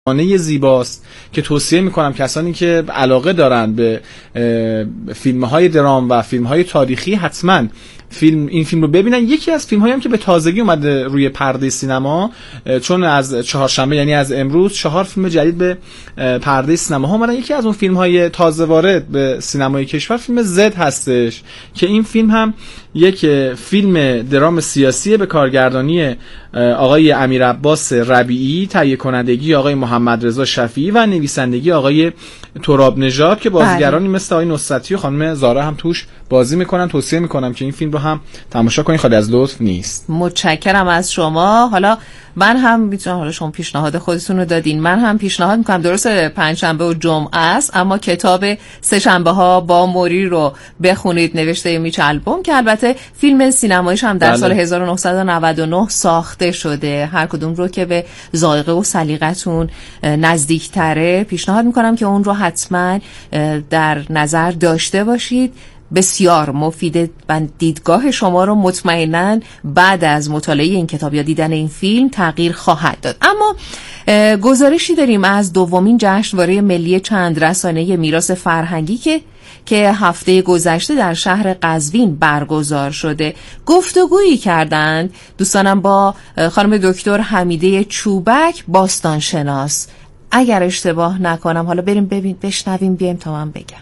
زیباست که توصیه میکنم کسانی که علاقه دارن به فیلم‌های درام و فیلم‌های تاریخی حتما این فیلم رو ببینن. یکی از فیلم‌هایی هم که به تازگی اومده روی پرده سینما، چون از چهارشنبه یعنی از امروز 4 فیلم جدید به پرده سینما ها اومدن. یکی از اون فیلم‌های تازه وارد به سینمای کشور فیلم زد هستش که این فیلم هم یک فیلم درام سیاسی به کارگردانی آقای امیرعباس ربیعی، تهیه کنندگی آقای محمد رضا شفیعی و نویسندگی آقای تراب نژاد که بازیگرانی مثل آقای نصرتی و خانم زارا هم توش بازی میکنن. توصیه میکنم که این فیلم رو هم تماشا کنین، خالی از لطف نیست. متشکرم از شما. حالا من هم میتونم، حالا شما پیشنهاد خودتون رو دادین، من هم پیشنهاد میکنم، درست پنجشنبه و جمعه است اما کتاب سه شنبه ها با موری رو بخونید، نوشته میچ آلبوم، که البته فیلم سینماییش هم در سال 1999 ساخته شده. هر کدوم رو که به ذائقه و سلیقتون نزدیکتره پیشنهاد میکنم که اون رو حتما در نظر داشته باشید. بسیار مفیده و دیدگاه شما رو مطمئناً بعد از مطالعه این کتاب یا دیدن این فیلم تغییر خواهد داد. اما گزارشی داریم از دومین جشنواره ملی چند رسانه میراث فرهنگی که هفته گذشته در شهر قزوین برگزار شده. گفتگویی کردند دوستانم با خانم دکتر حمیده چوبک، باستانشناس. اگر اشتباه نکنم، حالا بریم بشنویم بیایم تا من بگم.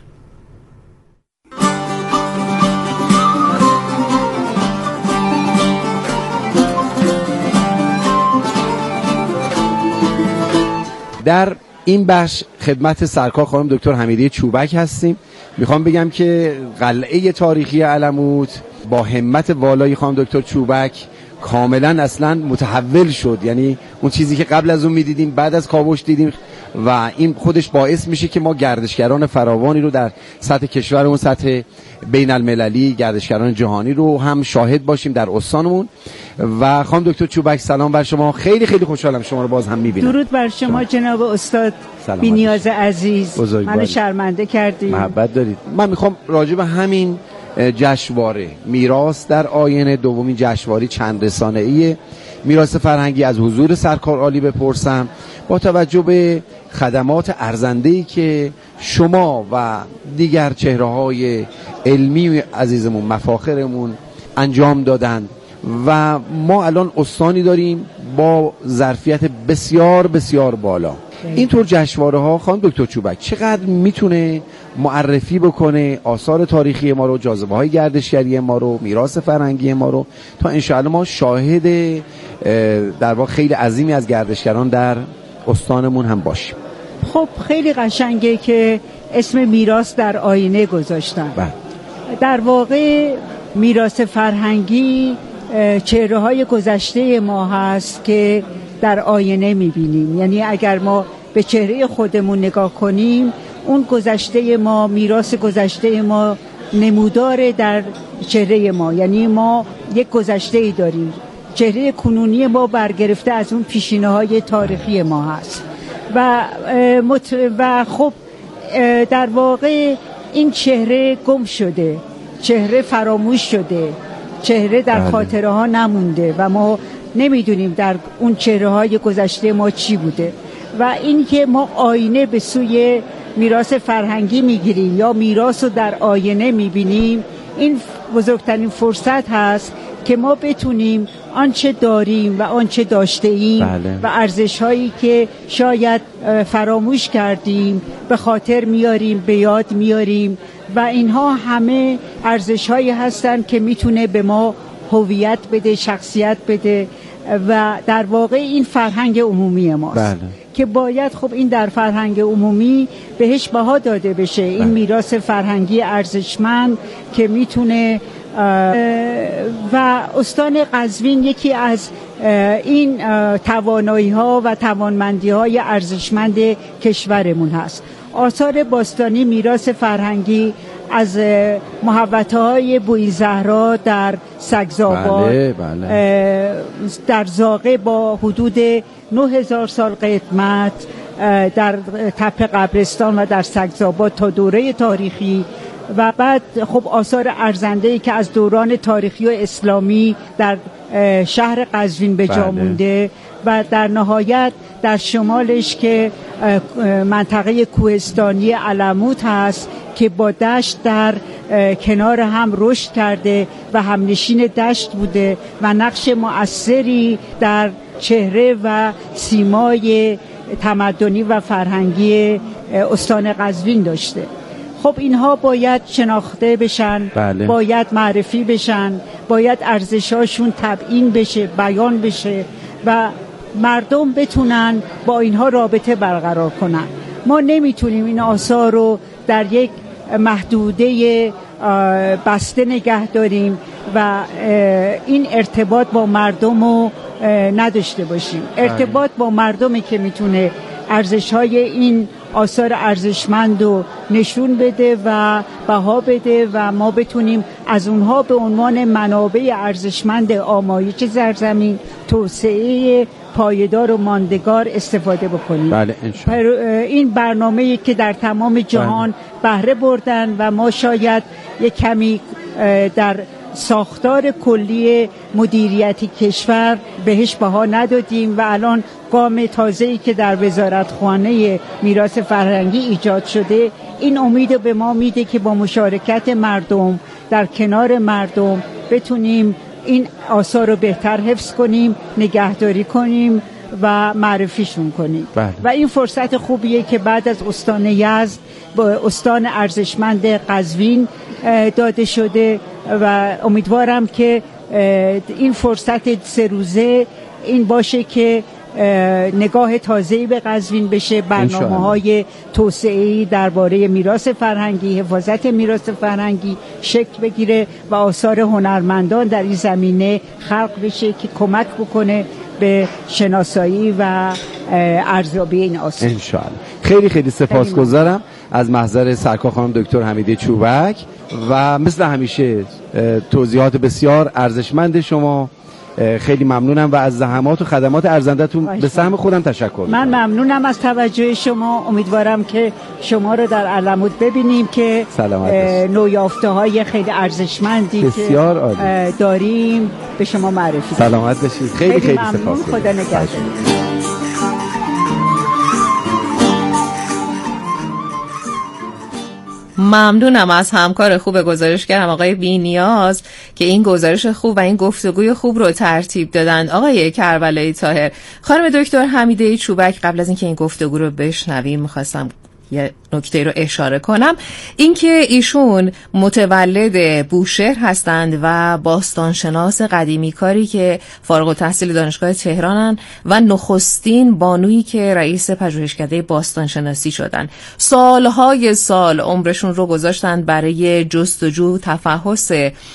در این بخش خدمت سرکار خانم دکتر حمیده چوبک هستیم. میخوام بگم که قلعه تاریخی علموت با همت والای خانم دکتر چوبک کاملا اصلا متحول شد. یعنی اون چیزی که قبل از اون میدیدیم بعد از کاوش دیدیم و این خودش باعث میشه که ما گردشگران فراوانی رو در سطح کشور و سطح بین المللی، گردشگران جهانی رو هم شاهد باشیم در استانمون. و خانم دکتر چوبک سلام بر شما، خیلی خیلی خوشحالم شما رو باز هم میبینم. درود بر شما جناب استاد بی‌نیاز عزیز، منو شرمنده کردید. محبت دارید. من میخوام راجع به همین جشنواره میراث در آینه، دومین جشنواره چند رسانه‌ای میراث فرهنگی، از حضور سرکار عالی بپرسم با توجه به خدمات ارزنده‌ای که شما و دیگر چهره‌های علمی عزیزمون، مفاخرمون انجام دادند و ما الان استانی داریم با ظرفیت بسیار بسیار بالا. اینطور جشنواره ها خانم دکتر چوبک چقدر میتونه معرفی بکنه آثار تاریخی ما رو، جاذبه های گردشگری ما رو، میراث فرهنگی ما رو، تا انشاءالله ما شاهد در واقع خیلی عظیمی از گردشگران در استانمون هم باشیم. خب خیلی قشنگه که اسم میراث در آینه گذاشتن. در واقع میراث فرهنگی چهره‌های گذشته ما هست که در آینه می‌بینیم. یعنی اگر ما به چهره خودمون نگاه کنیم، اون گذشته ما، میراث گذشته ما نمودار در چهره ما. یعنی ما یک گذشته‌ای داریم، چهره کنونی ما برگرفته از اون پیشینه‌های تاریخی ما هست و خب در واقع این چهره گم شده، چهره فراموش شده، چهره در خاطره ها نمونده و ما نمیدونیم در اون چهره های گذشته ما چی بوده. و این که ما آینه به سوی میراث فرهنگی میگیریم یا میراث رو در آینه میبینیم، این بزرگترین فرصت هست که ما بتونیم آنچه داریم و آنچه داشته ایم و ارزش هایی که شاید فراموش کردیم به خاطر میاریم، به یاد میاریم و اینها همه ارزش هایی هستن که میتونه به ما هویت بده، شخصیت بده و در واقع این فرهنگ عمومی ماست که باید خب این در فرهنگ عمومی بهش بها داده بشه. این میراث فرهنگی ارزشمند که میتونه و استان قزوین یکی از این توانایی ها و توانمندی های ارزشمند کشورمون هست. آثار باستانی میراث فرهنگی از محوطه‌های بوئیزهرا در سگزآباد، در زاغه با حدود 9000 سال قدمت، در تپه قبرستان و در سگزآباد تا دوره تاریخی و بعد خب آثار ارزنده‌ای که از دوران تاریخی و اسلامی در شهر قزوین به جا مونده و در نهایت در شمالش که منطقه کوهستانی علموت هست که با دشت در کنار هم رشد کرده و همنشین دشت بوده و نقش مؤثری در چهره و سیمای تمدنی و فرهنگی استان قزوین داشته. خب اینها باید شناخته بشن، باید معرفی بشن، باید ارزشاشون تبیین بشه، بیان بشه و مردم بتونن با اینها رابطه برقرار کنن. ما نمیتونیم این آثار رو در یک محدوده بسته نگه داریم و این ارتباط با مردم رو نداشته باشیم. ارتباط با مردمی که میتونه ارزش‌های این آثار ارزشمند رو نشون بده و بها بده و ما بتونیم از اونها به عنوان منابع ارزشمند آمایش زرزمین، توسعه پایدار و ماندگار استفاده بکنیم. بله این برنامه‌ای که در تمام جهان بهره بردن و ما شاید یک کمی در ساختار کلی مدیریتی کشور بهش بها ندادیم و الان گام تازه‌ای که در وزارتخانه میراث فرهنگی ایجاد شده این امید به ما میده که با مشارکت مردم در کنار مردم بتونیم این آثار رو بهتر حفظ کنیم، نگهداری کنیم و معرفیشون کنیم. و این فرصت خوبیه که بعد از استان یزد با استان ارزشمند قزوین داده شده و امیدوارم که این فرصت 3 روزه این باشه که نگاه تازه‌ای به قزوین بشه، برنامه‌های توسعه‌ای درباره میراث فرهنگی، حفاظت میراث فرهنگی شکل بگیره و آثار هنرمندان در این زمینه خلق بشه که کمک بکنه به شناسایی و ارزیابی این آثار. ان شاء الله. خیلی خیلی سپاسگزارم از محضر سرکار خانم دکتر حمیده چوبک و مثل همیشه توضیحات بسیار ارزشمند شما. خیلی ممنونم و از زحمات و خدمات ارزندتون به سهم خودم تشکر می‌کنم. من ممنونم از توجه شما. امیدوارم که شما رو در علموت ببینیم که نویافته‌های خیلی ارزشمندی بسیار که داریم به شما معرفی. سلامت باشید. خیلی خیلی سپاسگزارم. خدا نگهدار. ممنونم از همکار خوب گزارشگرم آقای بی‌نیاز که این گزارش خوب و این گفتگوی خوب رو ترتیب دادن. آقای کربلایی طاهر، خانم دکتر حمیده چوبک، قبل از اینکه این گفتگو رو بشنویم می‌خواستم یه نکته رو اشاره کنم، اینکه ایشون متولد بوشهر هستند و باستانشناس قدیمی کاری که فارغ التحصیل دانشگاه تهرانن و نخستین بانویی که رئیس پژوهشکده باستانشناسی شدن. سالهای سال عمرشون رو گذاشتن برای جستجو، تفحص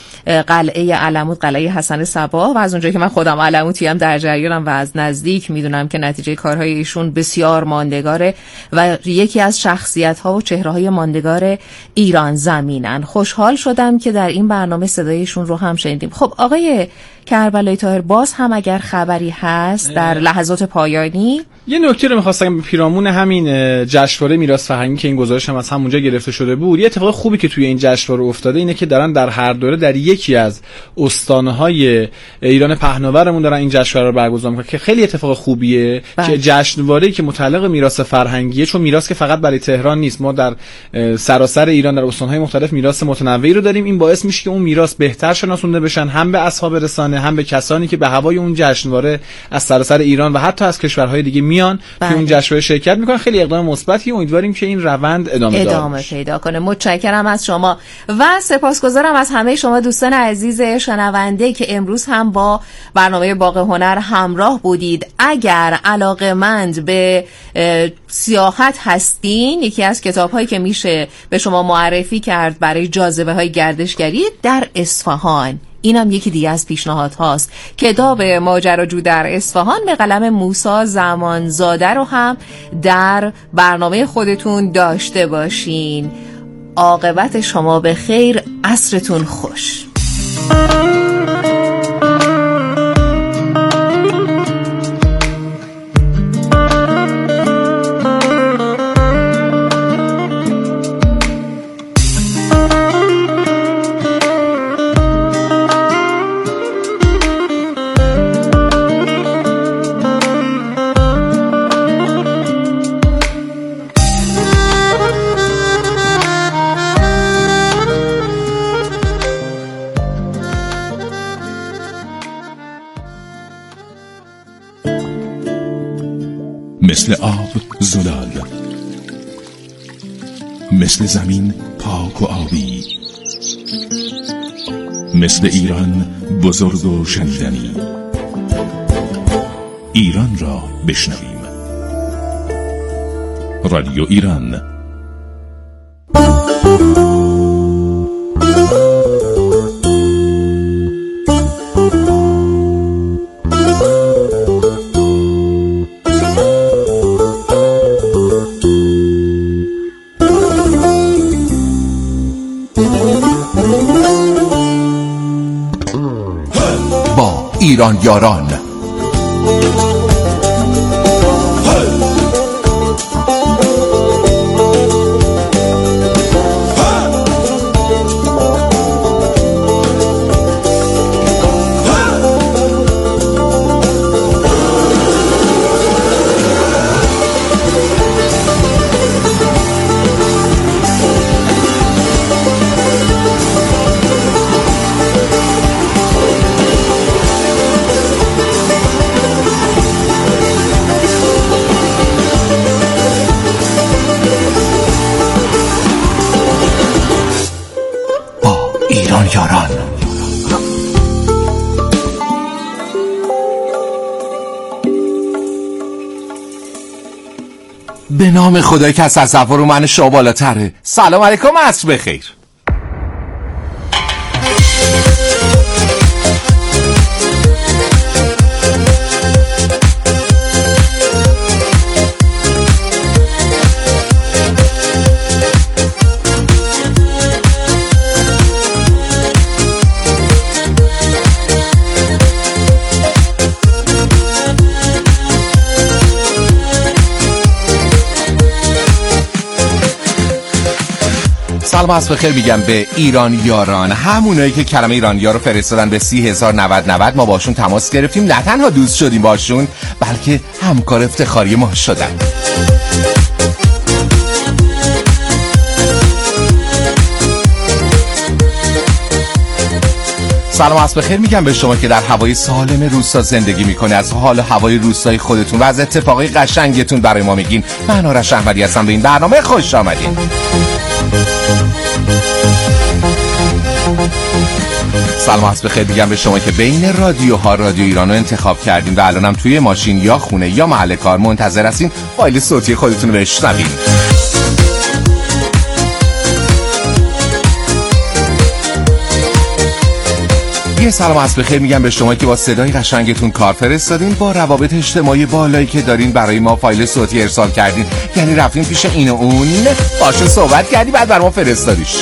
قلعه علموت، قلعه حسن صباح و از اونجایی که من خودم علموتی هم در جریانم و از نزدیک میدونم که نتیجه کارهای ایشون بسیار ماندگاره و یکی از شخصیت‌ها و چهره‌های ماندگار ایران زمینن. خوشحال شدم که در این برنامه صدایشون رو هم شنیدیم. خب آقای کربلایی طاهر، باز هم اگر خبری هست در لحظات پایانی. یه نکته رو می‌خواستم پیرامون همین جشنواره میراث فرهنگی که این گزارش هم از همونجا گرفته شده بود، یه اتفاق خوبی که توی این جشنواره افتاده اینه که دارن در هر دوره در یکی از استان‌های ایران پهناورمون دارن این جشنواره رو برگزار می‌کنن که خیلی اتفاق خوبیه که جشنواره‌ای که متعلق میراث فرهنگیه، چون میراث که فقط برای تهران نیست، ما در سراسر ایران در استان‌های مختلف میراث متنوعی رو داریم. این باعث میشه که اون میراث بهتر شناسونده بشن، هم به اصحاب رسانه هم به کسانی که به هوای اون جشنواره از سراسر ایران و حتی از کشورهای دیگه میان که اون جشنواره شرکت میکنن. خیلی اقدام مثبتی، امیدواریم که این روند ادامه پیدا کنه. متشکرم از شما و سپاسگزارم از همه شما دوستان عزیز شنونده که امروز هم با برنامه باغ هنر همراه بودید. اگر علاقه‌مند به سیاحت هستین، یکی از کتاب‌هایی که میشه به شما معرفی کرد برای جاذبه‌های گردشگری در اصفهان، اینم یکی دیگه از پیشنهاد هاست. کتاب ماجراجو در اصفهان به قلم موسی زمانزاده رو هم در برنامه خودتون داشته باشین. عاقبت شما به خیر، عصرتون خوش. مثل آب زلال، مثل زمین پاک و آبی، مثل ایران بزرگ و شنیدنی. ایران را بشنویم. رادیو ایران. با ایران یاران. ایران یاران. به نام خدایی که از تصور و من شما بالاتره. سلام علیکم، عصر بخیر. سلام عصر بخیر میگم به ایران یاران، همونایی که کلمه ایران یار رو فرستادن به 30,090 ما باشون تماس گرفتیم، نه تنها دوست شدیم باشون بلکه همکار افتخاری ما شدن. سلام عصر بخیر میگم به شما که در هوای سالم روستا زندگی میکنه، از حال هوای روستای خودتون و از اتفاقای قشنگتون برای ما میگین. من آرش احمدی هستم، به این برنامه خوش آمدین. سلام عصر بخیر میگم به شما که بین رادیوها رادیو ایران رو انتخاب کردین و الانم توی ماشین یا خونه یا محل کار منتظر هستین فایل صوتی خودتون رو بشنوین. یه سلام عصر بخیر میگم به شما که با صدای قشنگتون کار فرستادین، با روابط اجتماعی بالایی که دارین برای ما فایل صوتی ارسال کردین، یعنی رفتین پیش این و اون باشون صحبت کردی بعد بر ما فرستادیش.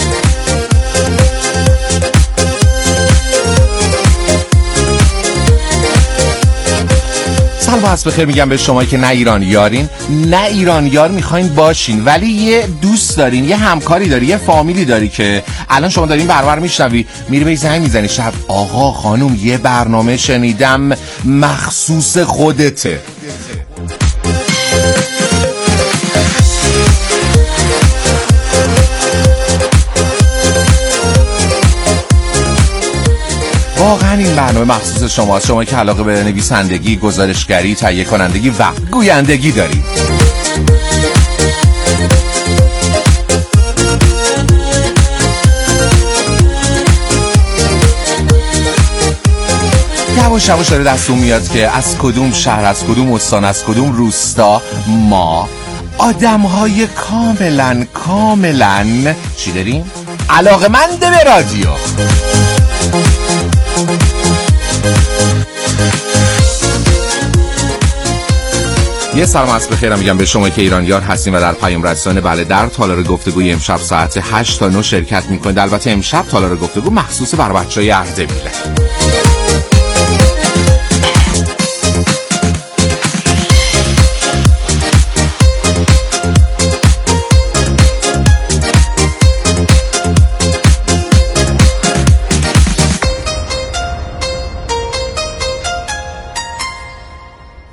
سلام عصر بخیر میگم به شما که نه ایران یارین نه ایران یار میخواین باشین، ولی یه دوست دارین، یه همکاری داری، یه فامیلی داری که الان شما دارین برنامه میشنوی، میری به زنگ میزنی شب، آقا خانم یه برنامه شنیدم مخصوص خودته. واقعا این برنامه مخصوص شماست، شما که علاقه به نویسندگی، گزارشگری، تهیه کنندگی و گویندگی دارید. یواش یواش داره دستون میاد که از کدوم شهر، از کدوم استان، از کدوم روستا ما آدم‌های کاملا چی داریم؟ علاقه‌مند به رادیو. یه سلام عصر بخیر میگم به شما که ایران یار هستین و در پیام رسانه بله در تالار گفتگوی امشب ساعت 8 تا 9 شرکت میکنید. البته امشب تالار گفتگو مخصوص بر بچهای اردبیله.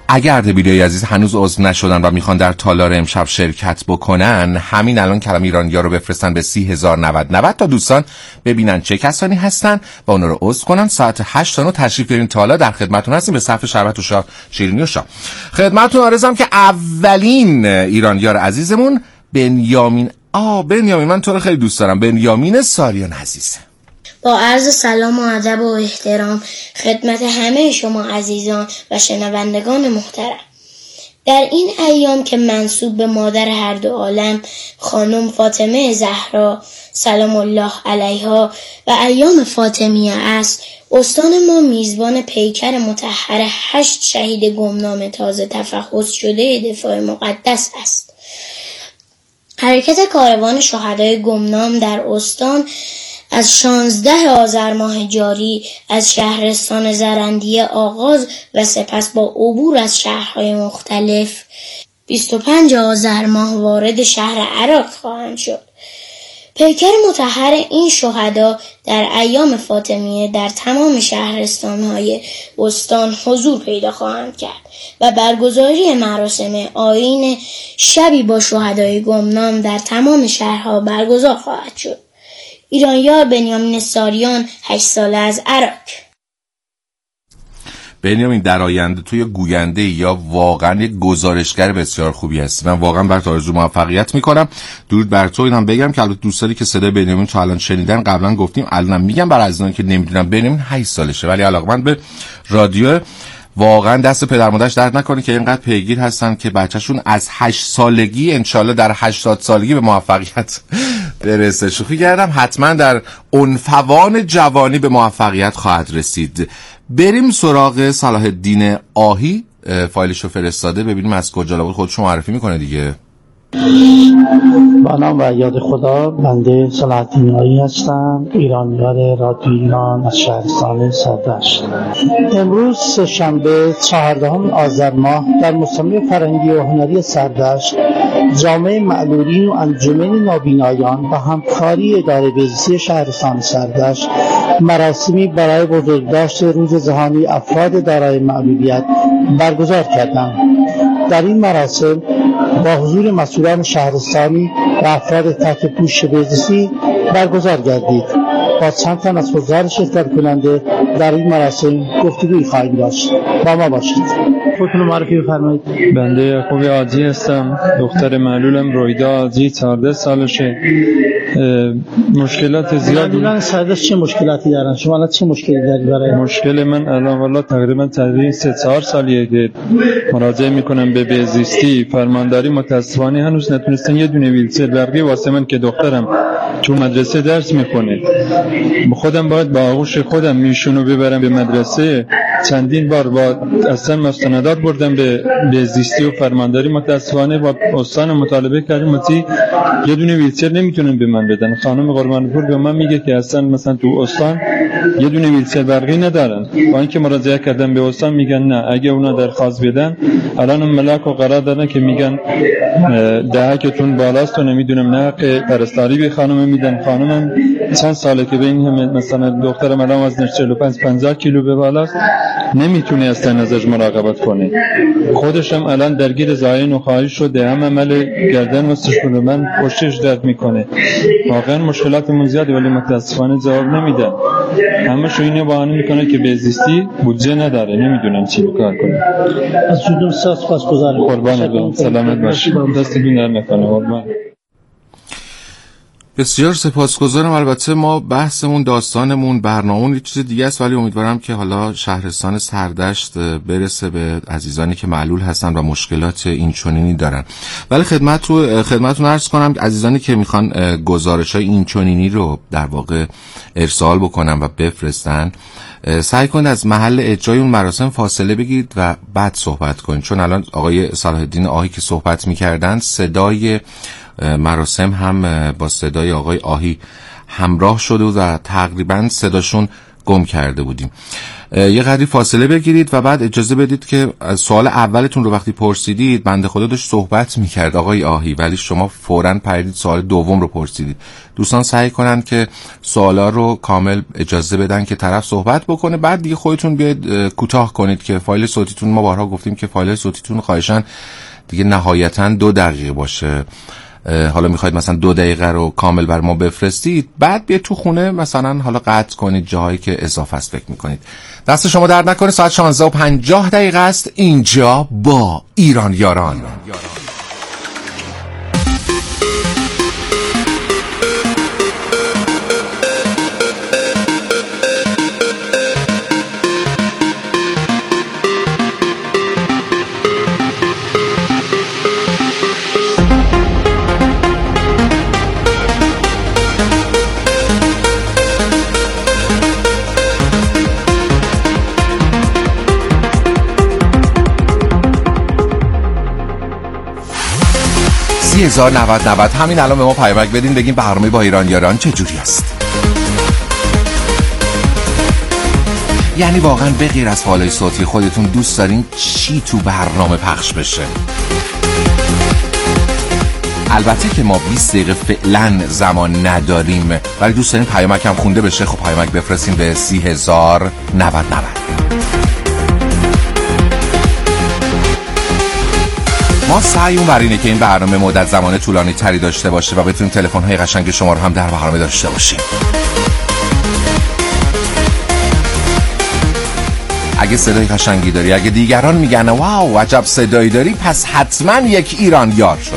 اگر اردبیلی عزیز هنوز عضو نشدن و میخوان در تالار امشب شرکت بکنن، همین الان کلمه ایرانی‌ها رو بفرستن به 30,090 تا دوستان ببینن چه کسانی هستن و اونا رو عضو کنن. ساعت 8 تا 9 تشریف بیارین تالار، در خدمتتون هستیم به صف شربت و شاه شیرینی و شاه. خدمتتون عرضم که اولین ایرانیار عزیزمون بنیامین من تو رو خیلی دوست دارم. بنیامین ساریان عزیز، با عرض سلام و ادب و احترام خدمت همه شما عزیزان و شنوندگان محترم. در این ایام که منسوب به مادر هر دو عالم خانم فاطمه زهرا سلام الله علیها و ایام فاطمیه است، استان ما میزبان پیکر مطهر 8 شهید گمنام تازه تفحص شده دفاع مقدس است. حرکت کاروان شهدای گمنام در استان از 16 آذر ماه جاری از شهرستان زرندیه آغاز و سپس با عبور از شهرهای مختلف 25 آذر ماه وارد شهر عراق خواهند شد. پیکر مطهر این شهدا در ایام فاطمیه در تمام شهرستان‌های استان حضور پیدا خواهند کرد و برگزاری مراسم آیین شبی با شهدای گمنام در تمام شهرها برگزار خواهد شد. ایرانیار بنیامین ساریان 8 ساله از عراق. بنیامین در آینده تو یه گوینده یا واقعا یک گزارشگر بسیار خوبی هستی. من واقعا برات آرزوی موفقیت میکنم. درود بر تو. اینم بگم که البته دوستانی که صدای بنیامین تو الان شنیدن قبلا گفتیم، الانم میگم برای عزیزانی که نمیدونن بنیامین 8 سالشه ولی علاقمند به رادیو. واقعا دست پدر مادرش درد نکنه که اینقدر پیگیر هستن که بچه‌شون از 8 سالگی انشالله در 80 سالگی به موفقیت برسه. شوخی کردم، حتما در عنفوان جوانی به موفقیت خواهد رسید. بریم سراغ صلاح الدین آهی. فایلشو فرستاده، ببینیم از کجا بود. خودشو معرفی میکنه دیگه. با نام و یاد خدا، بنده صلاح الدین آهی هستم، ایرانیار رادیو ایران از شهرستان سردشت. امروز سه‌شنبه 14 آذر ماه در مجتمع فرهنگی و هنری سردشت، جامعه معلولین و انجمن نابینایان و همکاری اداره بهزیستی شهرستان سردشت مراسمی برای بزرگداشت روز جهانی افراد دارای معلولیت برگزار کردند. در این مراسم با حضور مسئولان شهرستانی و افراد تحت پوشش بهزیستی برگزار گردید. با چند تن از حضار شرکت کننده در این مراسم گفتگوی خواهیم داشت. با ما باشید. خودتون معرفی بفرمایید. بنده یعقوب عاجی هستم، دختر معلولم رویدا عاجی، 14 سالشه. مشکلات زیادی. معلولان سردشت چه مشکلاتی دارن؟ شما الان چه مشکلی دارید برای؟ مشکل من الان والا تقریبا 3-4 سالیه که مراجعه میکنم به بهزیستی. فرمانداری متاسفانه هنوز نتونستن یه دونه ویلچر برقی واسه من که دخترم تو مدرسه درس میخونه. خودم باید با آغوش خودم میشونو ببرم به مدرسه. چندین بار با اصلا مستندات بردم به بهزیستی و فرمانداری، متاسفانه با استان مطالبه کردیم که یه دونه ویلچر نمیتونن به من بدن. خانم قربانپور به من میگه که اصلا مثلا تو استان یه دونه ویلچر برقی ندارن. با اینکه مراجعه کردم به استان میگن نه، اگه اونا درخواست بدن الان ملاک و قرار دادن که میگن دهکتون بالاست و نمیدونم نه پرستاری به خانم میدن. خانمم چند ساله که به این همه مثلا دخترم الان وزنش 45-50 کیلو به بالاست، نمیتونه اصلا ازش مراقبت کنه. خودشم الان درگیر زایین و خواهی شده، هم عمل گردن و سشون من پشتش درد میکنه. واقعا مشکلاتمون زیاده ولی متاسفانه جواب نمیدن. همه شو اینو بهانه میکنه که بهزیستی بودجه نداره، نمیدونن چی کار کنه. از جدون سپاسگزارم. قربان سلامت باشید. دستتون در نکنه. قربان. بسیار سپاسگزارم. البته ما بحثمون، داستانمون، برنامه‌مون یه چیز دیگه است ولی امیدوارم که حالا شهرستان سردشت برسه به عزیزانی که معلول هستن و مشکلات این چنینی دارن. ولی خدمتتون عرض کنم عزیزانی که میخوان گزارش‌های این چنینی رو در واقع ارسال بکنن و بفرستن، سعی کنید از محل اجرای اون مراسم فاصله بگیرید و بعد صحبت کنید، چون الان آقای صلاح الدین آهی که صحبت می‌کردن صدای مراسم هم با صدای آقای آهی همراه شده و تقریبا صداشون گم کرده بودیم. یه قدری فاصله بگیرید و بعد اجازه بدید که سوال اولتون رو وقتی پرسیدید، بنده خدا داشت صحبت میکرد آقای آهی، ولی شما فوراً پریدید سوال دوم رو پرسیدید. دوستان سعی کنن که سوالا رو کامل اجازه بدن که طرف صحبت بکنه، بعد دیگه خودتون بیاید کوتاه کنید که فایل صوتیتون، ما بارها گفتیم که فایل صوتیتون خواهشاً دیگه نهایتاً 2 دقیقه باشه. حالا میخواید مثلا 2 دقیقه رو کامل بر ما بفرستید، بعد بیاید تو خونه مثلا حالا قطع کنید جاهایی که اضافه است فکر میکنید. دست شما درد نکنه. ساعت 16:50 است اینجا با ایران یاران. همین الان به ما پیامک بدین بگین برنامه با ایران یاران چجوری است. یعنی واقعا به غیر از فایل صوتی خودتون دوست دارین چی تو برنامه پخش بشه؟ البته که ما 20 دقیقه فعلا زمان نداریم، ولی دوست دارین پیامک هم خونده بشه. خب پیامک بفرستین به 30,090. ما سعیمون بر اینه که این برنامه مدت زمان طولانی تری داشته باشه و بتونیم تلفن‌های قشنگ شما رو هم در برنامه داشته باشیم. اگه صدای قشنگی داری، اگه دیگران میگن واو عجب صدایی داری، پس حتما یک ایران یار شو.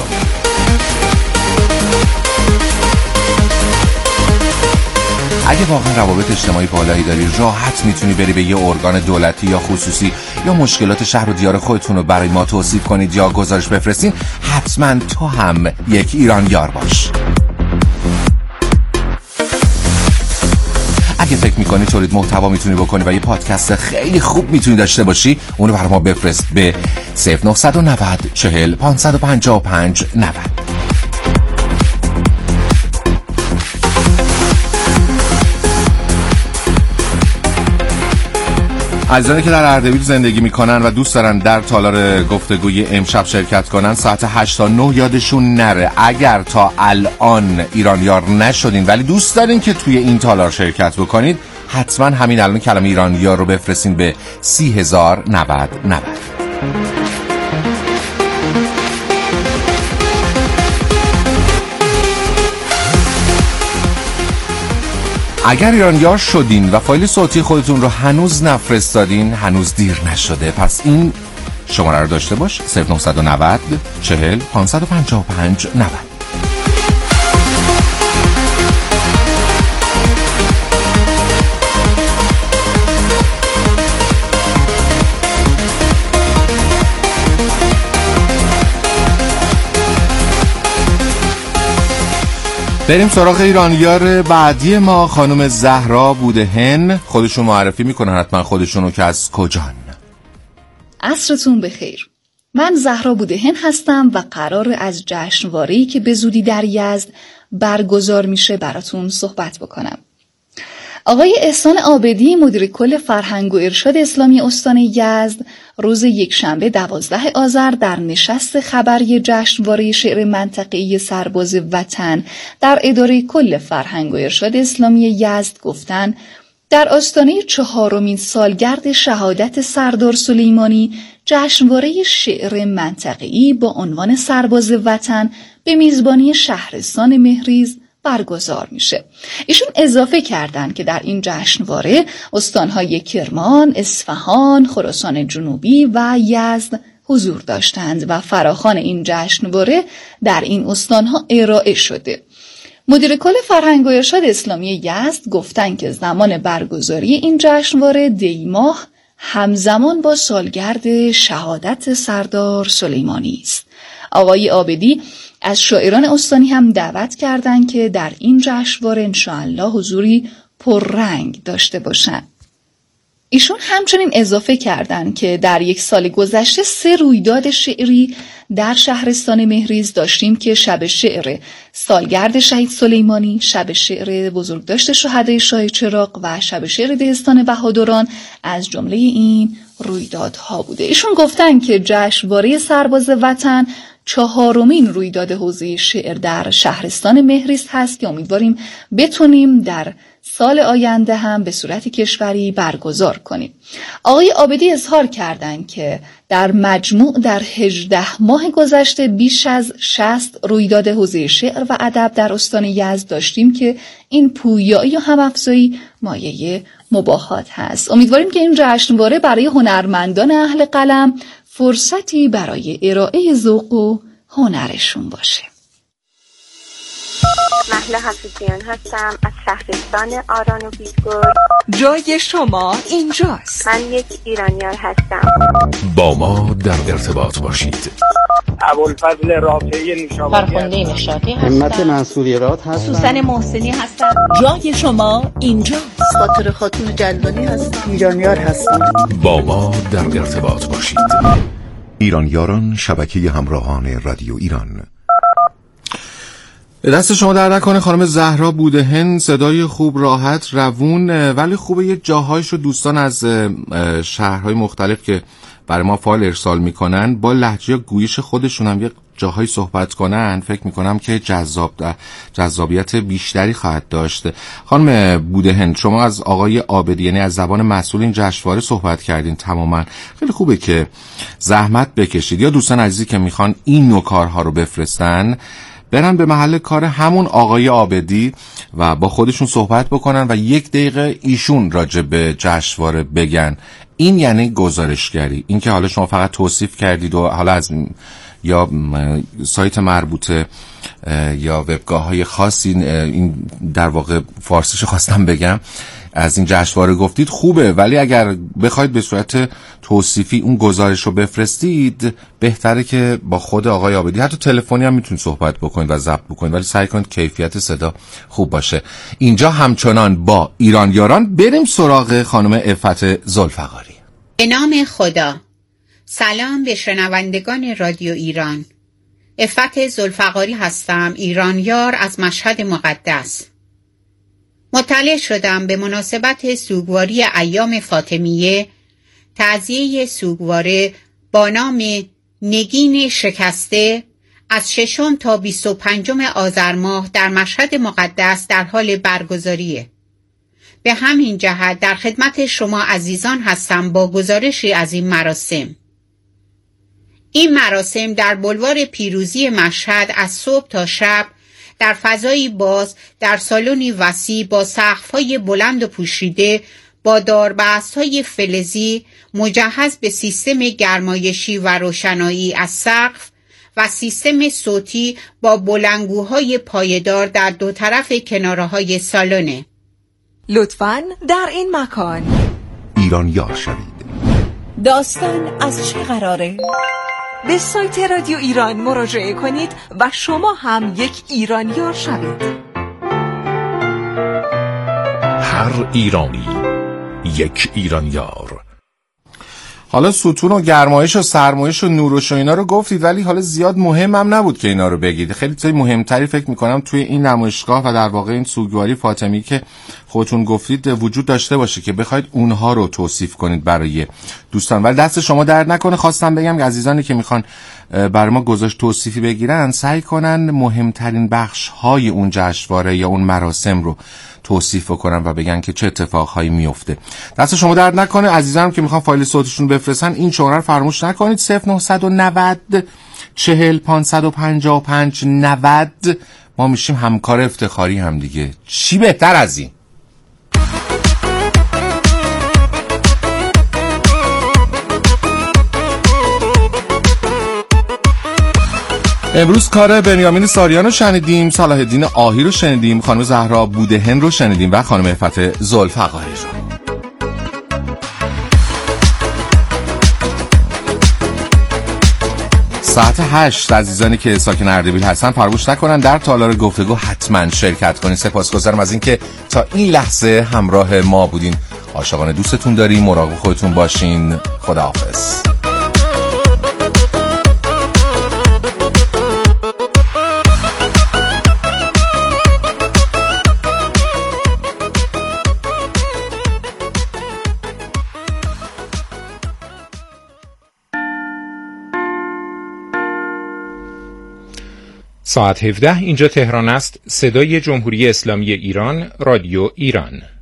اگه واقعا روابط اجتماعی بالایی داری، راحت میتونی بری به یه ارگان دولتی یا خصوصی یا مشکلات شهر و دیار خودتون رو برای ما توصیف کنید یا گزارش بفرستین. حتما تو هم یک ایران یار باش. اگه فکر میکنی تولید محتوا میتونی بکنی و یه پادکست خیلی خوب میتونی داشته باشی، اونو برای ما بفرست به 0990 40 555 90. عزیزانی که در اردبیل زندگی میکنن و دوست دارن در تالار گفتگوی امشب شرکت کنن، ساعت 8 تا 9 یادشون نره. اگر تا الان ایران یار نشدین ولی دوست دارین که توی این تالار شرکت بکنید، حتما همین الان کلمه ایران یار رو بفرستین به 30,090. اگر ایران یار شدین و فایل صوتی خودتون رو هنوز نفرستادین، هنوز دیر نشده. پس این شماره رو داشته باش: 0990 40 555 90. بریم سراغ ایرانیار بعدی ما. خانم زهرا بودهن خودشون معرفی میکنن حتما خودشونو که از کجان. عصرتون بخیر. من زهرا بودهن هستم و قرار از جشنواره‌ای که به زودی در یزد برگزار میشه براتون صحبت بکنم. آقای احسان عابدی مدیر کل فرهنگ و ارشاد اسلامی استان یزد روز یکشنبه 12 آذر در نشست خبری جشنواره شعر منطقه‌ای سرباز وطن در اداره کل فرهنگ و ارشاد اسلامی یزد گفتند در آستانه 4مین سالگرد شهادت سردار سلیمانی جشنواره شعر منطقه‌ای با عنوان سرباز وطن به میزبانی شهرستان مهریز برگزار میشه. ایشون اضافه کردن که در این جشنواره استانهای کرمان، اصفهان، خراسان جنوبی و یزد حضور داشتند و فراخوان این جشنواره در این استانها ارائه شده. مدیر کل فرهنگ و ارشاد اسلامی یزد گفتن که زمان برگزاری این جشنواره دی ماه همزمان با سالگرد شهادت سردار سلیمانی است. آقای عابدی از شاعران استانی هم دعوت کردند که در این جشنواره انشاءالله حضوری پررنگ داشته باشند. ایشون همچنین اضافه کردند که در یک سال گذشته 3 رویداد شعری در شهرستان مهریز داشتیم که شب شعر سالگرد شهید سلیمانی، شب شعر بزرگداشت شهدای شاه چراغ و شب شعر دهستان بهادران از جمله این رویدادها بوده. ایشون گفتن که جشنواره سرباز وطن 4مین رویداد حوزه شعر در شهرستان مهریز هست که امیدواریم بتونیم در سال آینده هم به صورت کشوری برگزار کنیم. آقای عابدی اظهار کردند که در مجموع در 18 ماه گذشته بیش از 60 رویداد حوزه شعر و ادب در استان یزد داشتیم که این پویایی و هم‌افزایی مایه مباهات هست. امیدواریم که این جشنواره برای هنرمندان اهل قلم فرصتی برای ارائه ذوق و هنرشون باشه. مهلا حفیظیان هستم از شهرستان آران و بیزگل. جای شما اینجاست. من یک ایرانیار هستم. با ما در ارتباط باشید. ابوالفضل رافعی نشابادی، فرخنده نشاطی هستم. همت منصوری راد هستم. سوسن محسنی هستم. جای شما اینجاست. خاطر خاتون جلوانی هستم. ایرانیار هستم. با ما در ارتباط باشید. ایرانیاران، شبکه همراهان رادیو ایران. دست شما در نکنه خانم زهرا بودهن، صدای خوب، راحت، روون، ولی خوبه یه جاهایش رو دوستان از شهرهای مختلف که برای ما فایل ارسال میکنن با لهجه گویش خودشون هم یه جاهایی صحبت کنن، فکر میکنم که جذابیت بیشتری خواهد داشت. خانم بودهن، شما از آقای عابدی یعنی از زبان مسئول این جشنواره صحبت کردین تماما. خیلی خوبه که زحمت بکشید یا دوستان عزیزی که میخوان این نوع کارها رو بفرستن برن به محل کار همون آقای عابدی و با خودشون صحبت بکنن و 1 دقیقه ایشون راجع به جشنواره بگن. این یعنی گزارشگری. این که حالا شما فقط توصیف کردید و حالا از یا سایت مربوطه یا وبگاه‌های خاصی، این در واقع فارسیش خواستم بگم، از این جشنواره گفتید خوبه، ولی اگر بخواید به صورت توصیفی اون گزارش رو بفرستید بهتره که با خود آقای عابدی حتی تلفنی هم میتونید صحبت بکنید و ضبط بکنید، ولی سعی کنید کیفیت صدا خوب باشه. اینجا همچنان با ایرانیاران بریم سراغ خانم عفت ذوالفقاری. به نام خدا. سلام به شنوندگان رادیو ایران. عفت ذوالفقاری هستم، ایرانیار از مشهد مقدس. مطلع شدم به مناسبت سوگواری ایام فاطمیه تعزیه سوگواره با نام نگین شکسته از 6 تا 25 آذر ماه در مشهد مقدس در حال برگزاریه. به همین جهت در خدمت شما عزیزان هستم با گزارشی از این مراسم. این مراسم در بلوار پیروزی مشهد از صبح تا شب در فضایی باز در سالنی وسیع با سقف‌های بلند و پوشیده با داربست‌های فلزی مجهز به سیستم گرمایشی و روشنایی از سقف و سیستم صوتی با بلندگوهای پایدار در 2 طرف کناره‌های سالن. لطفاً در این مکان ایرانیار شوید. داستان از چه قراره؟ به سایت رادیو ایران مراجعه کنید و شما هم یک ایرانیار شوید. هر ایرانی یک ایرانیار. حالا ستون و گرمایش و سرمایش و نورش و اینا رو گفتید، ولی حالا زیاد مهمم نبود که اینا رو بگید. خیلی چیز مهمتری فکر میکنم توی این نمایشگاه و در واقع این سوگواری فاطمی که خودتون گفتید وجود داشته باشه که بخواید اونها رو توصیف کنید برای دوستان. ولی دست شما درد نکنه. خواستم بگم که عزیزانی که میخوان برای ما گزارش توصیفی بگیرن سعی کنن مهمترین بخش های اون جشنواره یا اون مراسم رو توصیف کنن و بگن که چه اتفاقهایی میفته. دست شما درد نکنه. عزیزانم که میخوان فایل صوتشون بفرستن این شماره رو فراموش نکنید: 0990 40 555 90. ما میشیم همکار افتخاری هم دیگه. چی بهتر از این؟ امروز کار بنیامین ساریان رو شنیدیم، صلاح الدین آهی رو شنیدیم، خانم زهرا بودهن رو شنیدیم و خانم عفت ذوالفقاری رو. ساعت 8 عزیزانی که ساکن اردبیل هستن فراموش نکنن در تالار گفتگو حتما شرکت کنین. سپاسگزارم از اینکه تا این لحظه همراه ما بودین. عاشقانه دوستتون داریم. مراقب خودتون باشین. خداحافظ. ساعت 17 اینجا تهران است. صدای جمهوری اسلامی ایران، رادیو ایران.